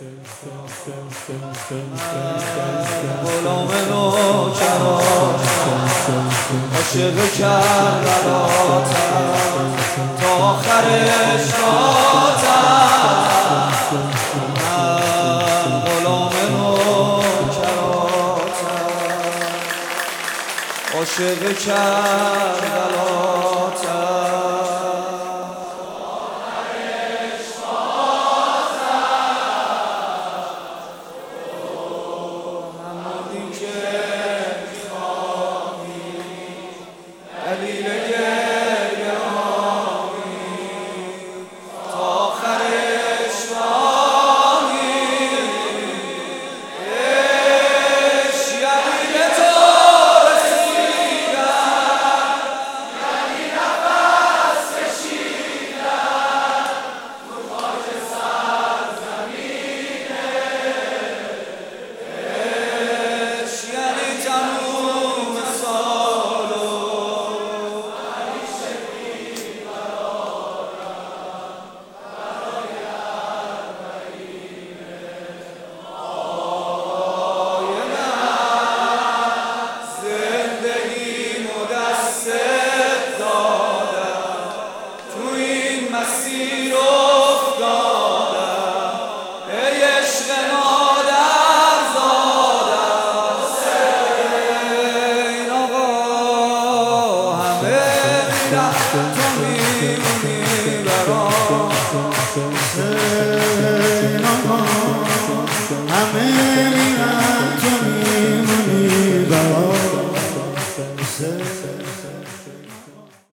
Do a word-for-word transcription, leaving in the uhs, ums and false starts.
غلام نوکراتم، عاشق کربلاتم، تا آخر اشراتم. من غلام نوکراتم، عاشق کربلاتم. دلیل گریه هامی تا آخر اشرامی، عشق یعنی به تو رسیدن، یعنی نفس کشیدن رو خاک سرزمینه. عشق یعنی تموم سال مسیر